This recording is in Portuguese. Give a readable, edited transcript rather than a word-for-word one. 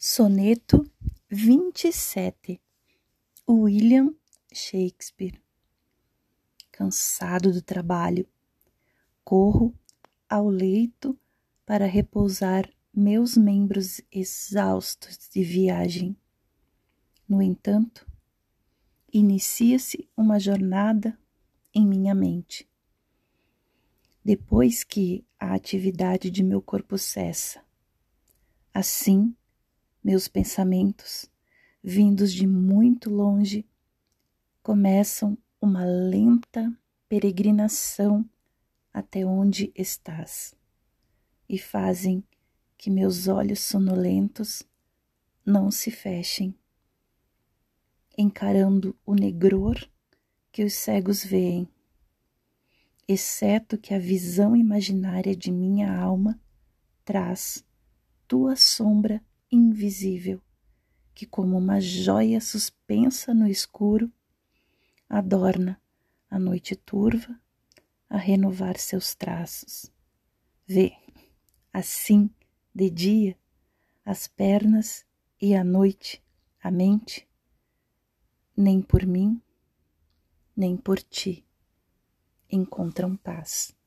Soneto 27, William Shakespeare. Cansado do trabalho, corro ao leito para repousar meus membros exaustos de viagem. No entanto, inicia-se uma jornada em minha mente. Depois que a atividade de meu corpo cessa, assim, meus pensamentos, vindos de muito longe, começam uma lenta peregrinação até onde estás e fazem que meus olhos sonolentos não se fechem, encarando o negror que os cegos veem, exceto que a visão imaginária de minha alma traz tua sombra invisível, que como uma joia suspensa no escuro, adorna a noite turva a renovar seus traços. Vê, assim, de dia, as pernas e à noite, a mente, nem por mim, nem por ti, encontram paz.